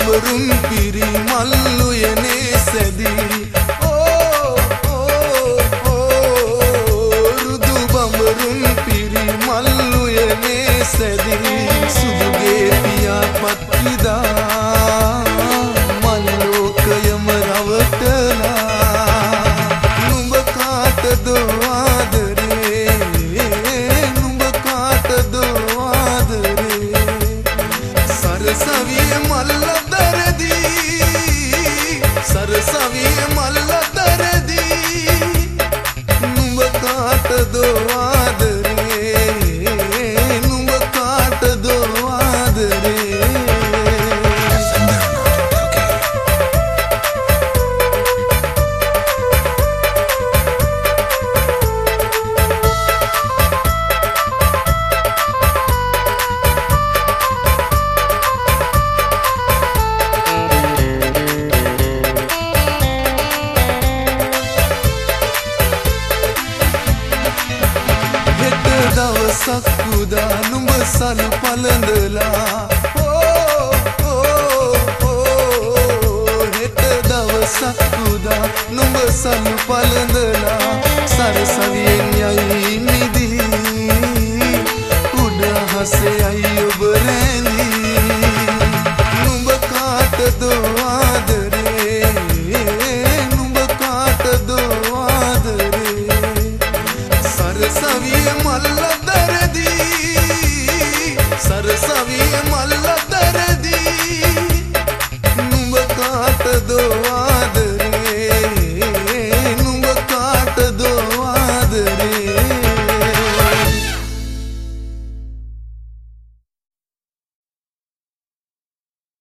බඹරුන් පිරි මල් උයනේ සැදී රුදු බඹරුන් පිරි මල් උයනේ සැදී සුදුගේ පියාපත් විදා මල් ලෝකයම රවටලා නුඹ කාටද ආදරේ නුඹ කාටද ආදරේ සරසවිය මල්ල දරදී නුඹ කාටද ආදරේ නුඹ කාටද ආදරේ දවසක් උදා නුඹ සල් පලඳලා හෙට දවසක් උදා නුඹ සල් පලඳලා සරසවියෙන් යයි නිදී උඩ හසේ යයි ඔබ රැඳී නුඹ කාටද ආදරේ නුඹ කාටද ආදරේ සරසවිය මල්ල සරසවිය මල්ල දරදී නුඹ කාටද ආදරේ නුඹ කාටද ආදරේ